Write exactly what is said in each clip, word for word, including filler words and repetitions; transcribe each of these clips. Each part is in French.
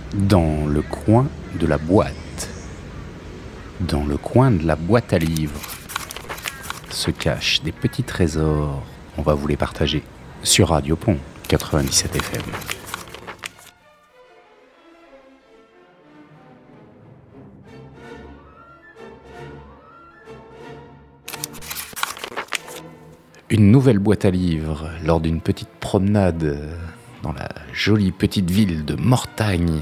Dans le coin de la boîte, dans le coin de la boîte à livres, se cachent des petits trésors. On va vous les partager sur Radio Pont quatre-vingt-dix-sept F M. Une nouvelle boîte à livres lors d'une petite promenade dans la jolie petite ville de Mortagne,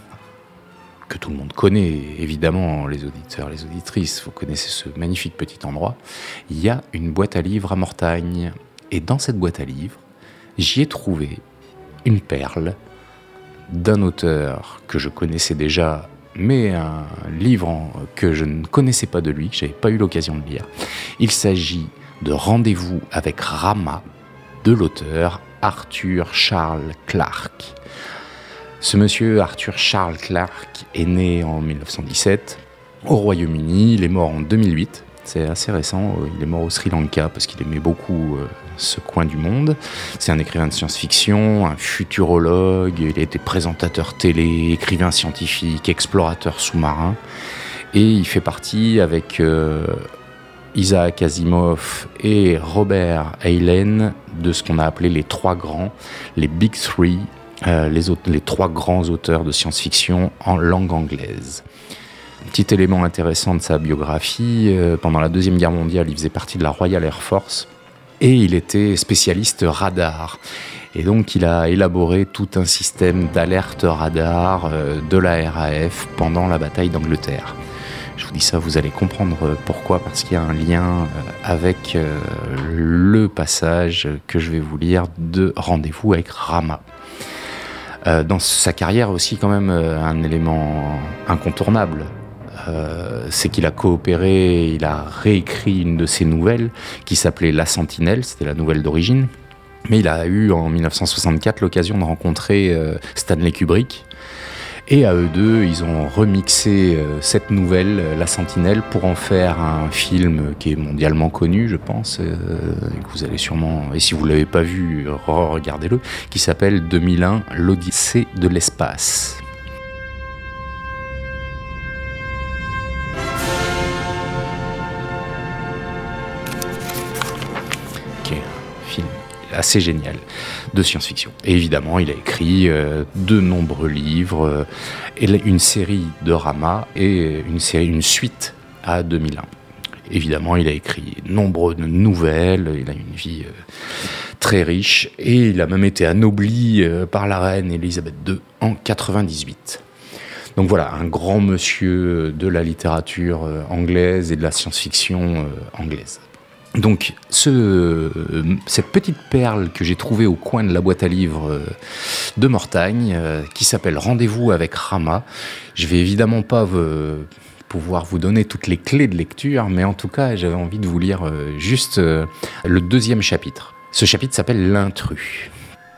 que tout le monde connaît, évidemment, les auditeurs, les auditrices, vous connaissez ce magnifique petit endroit. Il y a une boîte à livres à Mortagne. Et dans cette boîte à livres, j'y ai trouvé une perle d'un auteur que je connaissais déjà, mais un livre que je ne connaissais pas de lui, que je n'avais pas eu l'occasion de lire. Il s'agit de Rendez-vous avec Rama, de l'auteur Arthur Charles Clarke. Ce monsieur, Arthur Charles Clarke, est né en dix-neuf cent dix-sept au Royaume-Uni. Il est mort en deux mille huit. C'est assez récent. Il est mort au Sri Lanka parce qu'il aimait beaucoup euh, ce coin du monde. C'est un écrivain de science-fiction, un futurologue. Il a été présentateur télé, écrivain scientifique, explorateur sous-marin. Et il fait partie avec euh, Isaac Asimov et Robert Heinlein de ce qu'on a appelé les trois grands, les Big Three, euh, les, aut- les trois grands auteurs de science-fiction en langue anglaise. Petit élément intéressant de sa biographie, euh, pendant la Deuxième Guerre mondiale, il faisait partie de la Royal Air Force et il était spécialiste radar. Et donc il a élaboré tout un système d'alerte radar euh, de la R A F pendant la bataille d'Angleterre. Je vous dis ça, vous allez comprendre pourquoi, parce qu'il y a un lien avec euh, le passage que je vais vous lire de Rendez-vous avec Rama. Euh, dans sa carrière aussi quand même euh, un élément incontournable, euh, c'est qu'il a coopéré, il a réécrit une de ses nouvelles qui s'appelait La Sentinelle, c'était la nouvelle d'origine, mais il a eu en dix-neuf cent soixante-quatre l'occasion de rencontrer euh, Stanley Kubrick, et à eux deux, ils ont remixé euh, cette nouvelle, La Sentinelle, pour en faire un film qui est mondialement connu, je pense, euh, que vous allez sûrement, et si vous ne l'avez pas vu, regardez-le, qui s'appelle deux mille un, l'Odyssée de l'espace. Ok, film assez génial de science-fiction. Et évidemment, il a écrit euh, de nombreux livres, euh, et une série de Rama et une, série, une suite à deux mille un. Évidemment, il a écrit nombreuses nouvelles, il a une vie euh, très riche, et il a même été anobli euh, par la reine Elisabeth deux en quatre-vingt-dix-huit. Donc voilà, un grand monsieur de la littérature euh, anglaise et de la science-fiction euh, anglaise. Donc, ce, cette petite perle que j'ai trouvée au coin de la boîte à livres de Mortagne, euh, qui s'appelle Rendez-vous avec Rama, je vais évidemment pas vous, pouvoir vous donner toutes les clés de lecture, mais en tout cas, j'avais envie de vous lire euh, juste euh, le deuxième chapitre. Ce chapitre s'appelle L'intrus.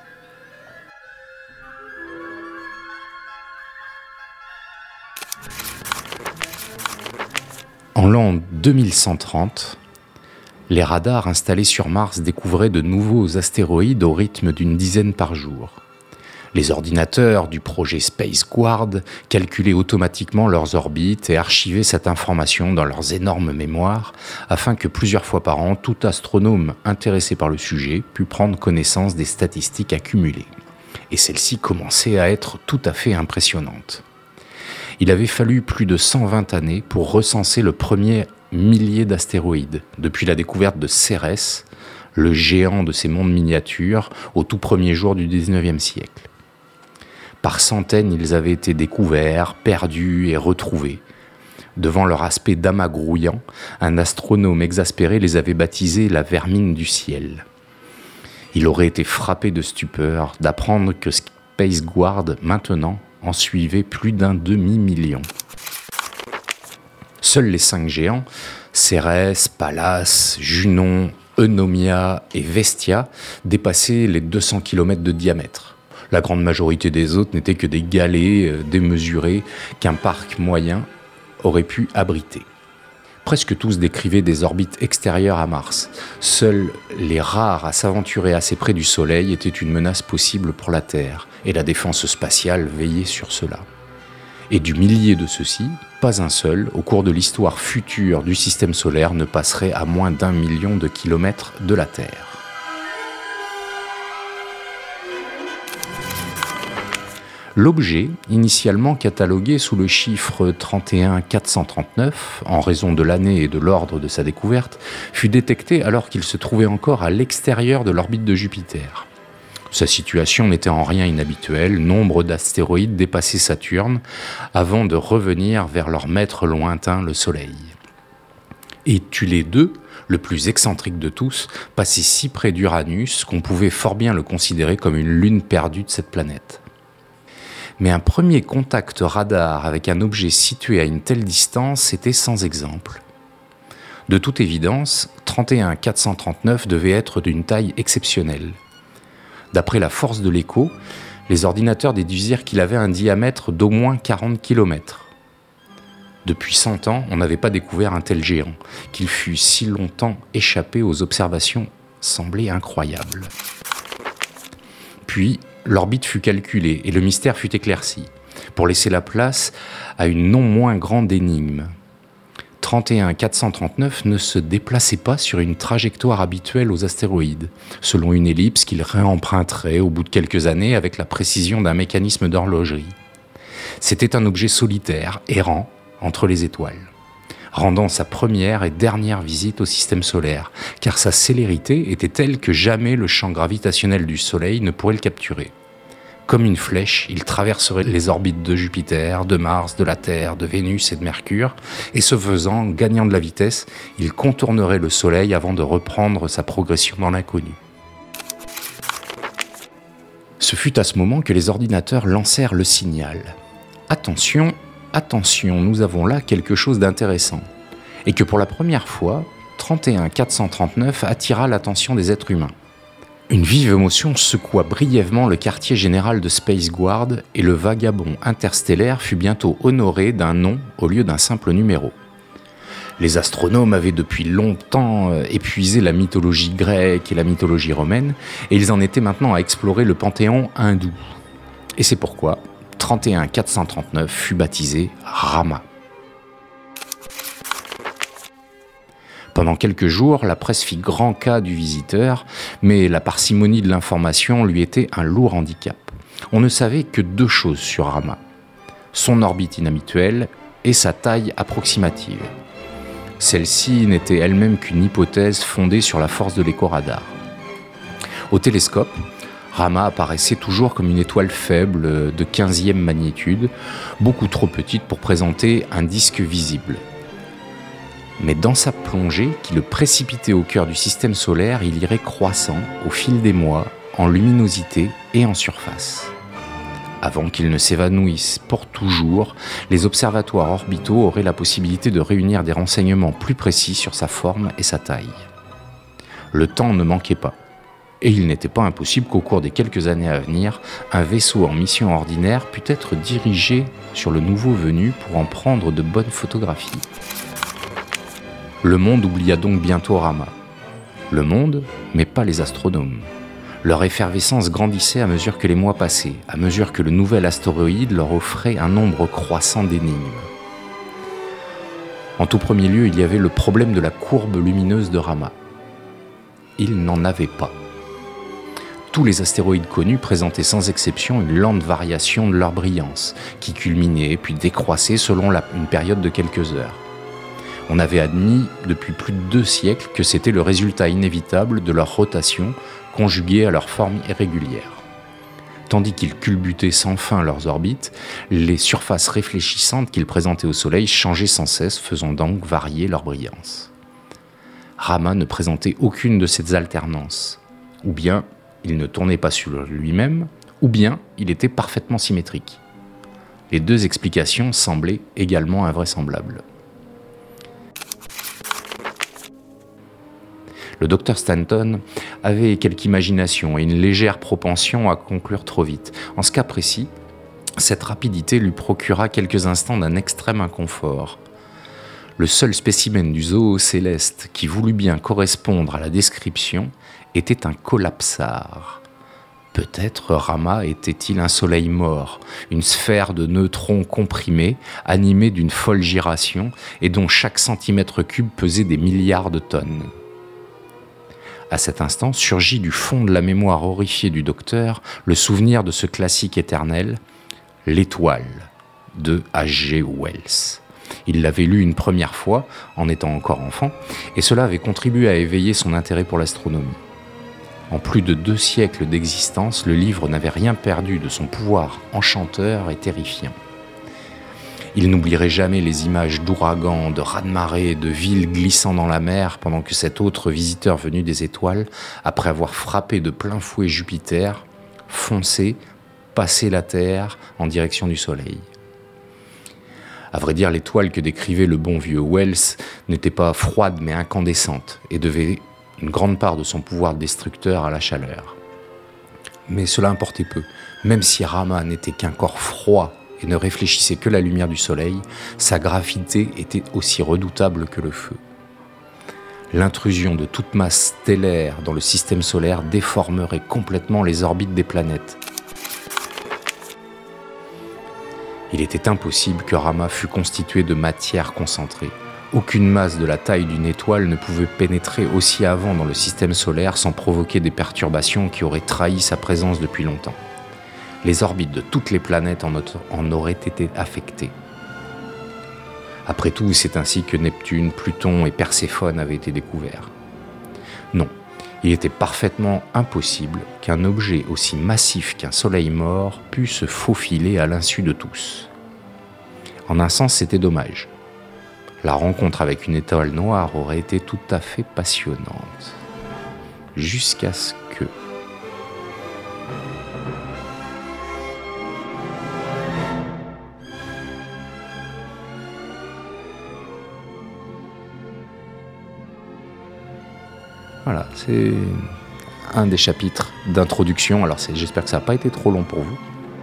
En l'an deux mille cent trente, les radars installés sur Mars découvraient de nouveaux astéroïdes au rythme d'une dizaine par jour. Les ordinateurs du projet Space Guard calculaient automatiquement leurs orbites et archivaient cette information dans leurs énormes mémoires afin que plusieurs fois par an, tout astronome intéressé par le sujet pût prendre connaissance des statistiques accumulées. Et celles-ci commençaient à être tout à fait impressionnantes. Il avait fallu plus de cent vingt années pour recenser le premier milliers d'astéroïdes, depuis la découverte de Cérès, le géant de ces mondes miniatures, au tout premier jour du dix-neuvième siècle. Par centaines, ils avaient été découverts, perdus et retrouvés. Devant leur aspect d'amas grouillant, un astronome exaspéré les avait baptisés la vermine du ciel. Il aurait été frappé de stupeur d'apprendre que Space Guard, maintenant, en suivait plus d'un demi-million. Seuls les cinq géants, Cérès, Pallas, Junon, Eunomia et Vestia, dépassaient les deux cents kilomètres de diamètre. La grande majorité des autres n'étaient que des galets démesurés qu'un parc moyen aurait pu abriter. Presque tous décrivaient des orbites extérieures à Mars. Seuls les rares à s'aventurer assez près du Soleil étaient une menace possible pour la Terre, et la défense spatiale veillait sur cela. Et du millier de ceux-ci, pas un seul, au cours de l'histoire future du système solaire, ne passerait à moins d'un million de kilomètres de la Terre. L'objet, initialement catalogué sous le chiffre trente et un quatre cent trente-neuf, en raison de l'année et de l'ordre de sa découverte, fut détecté alors qu'il se trouvait encore à l'extérieur de l'orbite de Jupiter. Sa situation n'était en rien inhabituelle, nombre d'astéroïdes dépassaient Saturne avant de revenir vers leur maître lointain, le Soleil. Et Thulé deux, le plus excentrique de tous, passait si près d'Uranus qu'on pouvait fort bien le considérer comme une lune perdue de cette planète. Mais un premier contact radar avec un objet situé à une telle distance était sans exemple. De toute évidence, trente et un quatre cent trente-neuf devait être d'une taille exceptionnelle. D'après la force de l'écho, les ordinateurs déduisirent qu'il avait un diamètre d'au moins quarante kilomètres. Depuis cent ans, on n'avait pas découvert un tel géant. Qu'il fût si longtemps échappé aux observations semblait incroyable. Puis, l'orbite fut calculée et le mystère fut éclairci, pour laisser la place à une non moins grande énigme. trente et un quatre cent trente-neuf ne se déplaçait pas sur une trajectoire habituelle aux astéroïdes, selon une ellipse qu'il réemprunterait au bout de quelques années avec la précision d'un mécanisme d'horlogerie. C'était un objet solitaire, errant, entre les étoiles, rendant sa première et dernière visite au système solaire, car sa célérité était telle que jamais le champ gravitationnel du Soleil ne pourrait le capturer. Comme une flèche, il traverserait les orbites de Jupiter, de Mars, de la Terre, de Vénus et de Mercure, et ce faisant, gagnant de la vitesse, il contournerait le Soleil avant de reprendre sa progression dans l'inconnu. Ce fut à ce moment que les ordinateurs lancèrent le signal. Attention, attention, nous avons là quelque chose d'intéressant. Et que pour la première fois, trente et un quatre cent trente-neuf attira l'attention des êtres humains. Une vive émotion secoua brièvement le quartier général de Space Guard et le vagabond interstellaire fut bientôt honoré d'un nom au lieu d'un simple numéro. Les astronomes avaient depuis longtemps épuisé la mythologie grecque et la mythologie romaine, et ils en étaient maintenant à explorer le panthéon hindou. Et c'est pourquoi trente et un quatre cent trente-neuf fut baptisé Rama. Pendant quelques jours, la presse fit grand cas du visiteur, mais la parcimonie de l'information lui était un lourd handicap. On ne savait que deux choses sur Rama, son orbite inhabituelle et sa taille approximative. Celle-ci n'était elle-même qu'une hypothèse fondée sur la force de l'écho-radar. Au télescope, Rama apparaissait toujours comme une étoile faible de quinzième magnitude, beaucoup trop petite pour présenter un disque visible. Mais dans sa plongée, qui le précipitait au cœur du système solaire, il irait croissant au fil des mois, en luminosité et en surface. Avant qu'il ne s'évanouisse pour toujours, les observatoires orbitaux auraient la possibilité de réunir des renseignements plus précis sur sa forme et sa taille. Le temps ne manquait pas, et il n'était pas impossible qu'au cours des quelques années à venir, un vaisseau en mission ordinaire pût être dirigé sur le nouveau venu pour en prendre de bonnes photographies. Le monde oublia donc bientôt Rama. Le monde, mais pas les astronomes. Leur effervescence grandissait à mesure que les mois passaient, à mesure que le nouvel astéroïde leur offrait un nombre croissant d'énigmes. En tout premier lieu, il y avait le problème de la courbe lumineuse de Rama. Il n'en avait pas. Tous les astéroïdes connus présentaient sans exception une lente variation de leur brillance, qui culminait puis décroissait selon la, une période de quelques heures. On avait admis depuis plus de deux siècles que c'était le résultat inévitable de leur rotation conjuguée à leur forme irrégulière. Tandis qu'ils culbutaient sans fin leurs orbites, les surfaces réfléchissantes qu'ils présentaient au Soleil changeaient sans cesse, faisant donc varier leur brillance. Rama ne présentait aucune de ces alternances. Ou bien il ne tournait pas sur lui-même, ou bien il était parfaitement symétrique. Les deux explications semblaient également invraisemblables. Le docteur Stanton avait quelque imagination et une légère propension à conclure trop vite. En ce cas précis, cette rapidité lui procura quelques instants d'un extrême inconfort. Le seul spécimen du zoo céleste qui voulut bien correspondre à la description était un collapsar. Peut-être Rama était-il un soleil mort, une sphère de neutrons comprimés, animée d'une folle giration et dont chaque centimètre cube pesait des milliards de tonnes. À cet instant surgit du fond de la mémoire horrifiée du docteur le souvenir de ce classique éternel, L'étoile de H G Wells. Il l'avait lu une première fois, en étant encore enfant, et cela avait contribué à éveiller son intérêt pour l'astronomie. En plus de deux siècles d'existence, le livre n'avait rien perdu de son pouvoir enchanteur et terrifiant. Il n'oublierait jamais les images d'ouragans, de raz-de-marée, de villes glissant dans la mer, pendant que cet autre visiteur venu des étoiles, après avoir frappé de plein fouet Jupiter, fonçait, passait la Terre en direction du Soleil. À vrai dire, l'étoile que décrivait le bon vieux Wells n'était pas froide mais incandescente et devait une grande part de son pouvoir destructeur à la chaleur. Mais cela importait peu. Même si Rama n'était qu'un corps froid et ne réfléchissait que la lumière du soleil, sa gravité était aussi redoutable que le feu. L'intrusion de toute masse stellaire dans le système solaire déformerait complètement les orbites des planètes. Il était impossible que Rama fût constitué de matière concentrée. Aucune masse de la taille d'une étoile ne pouvait pénétrer aussi avant dans le système solaire sans provoquer des perturbations qui auraient trahi sa présence depuis longtemps. Les orbites de toutes les planètes en, en auraient été affectées. Après tout, c'est ainsi que Neptune, Pluton et Perséphone avaient été découverts. Non, il était parfaitement impossible qu'un objet aussi massif qu'un soleil mort pût se faufiler à l'insu de tous. En un sens, c'était dommage. La rencontre avec une étoile noire aurait été tout à fait passionnante. Jusqu'à ce que... Voilà, c'est un des chapitres d'introduction. Alors c'est, j'espère que ça n'a pas été trop long pour vous.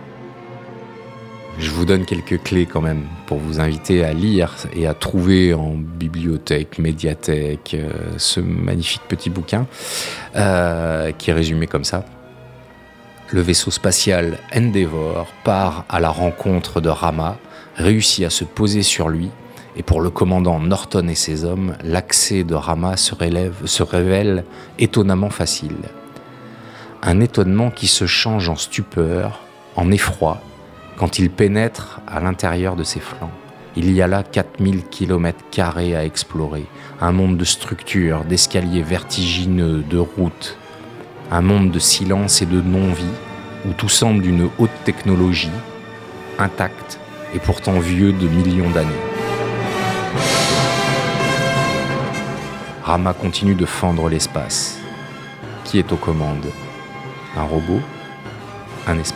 Je vous donne quelques clés quand même pour vous inviter à lire et à trouver en bibliothèque, médiathèque, euh, ce magnifique petit bouquin euh, qui est résumé comme ça. Le vaisseau spatial Endeavour part à la rencontre de Rama, réussit à se poser sur lui, et pour le commandant Norton et ses hommes, l'accès de Rama se, relève, se révèle étonnamment facile. Un étonnement qui se change en stupeur, en effroi, quand il pénètre à l'intérieur de ses flancs. Il y a là quatre mille kilomètres carrés à explorer, un monde de structures, d'escaliers vertigineux, de routes, un monde de silence et de non-vie, où tout semble d'une haute technologie, intacte et pourtant vieux de millions d'années. Rama continue de fendre l'espace. Qui est aux commandes ? Un robot ? Un esprit ?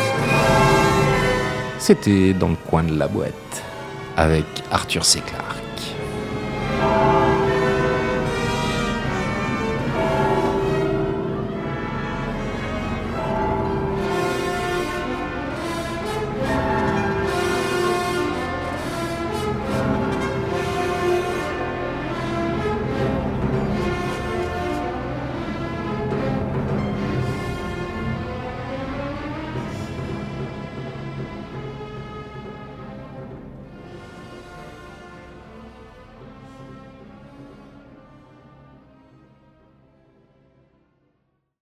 C'était Dans le coin de la boîte avec Arthur C. Clarke.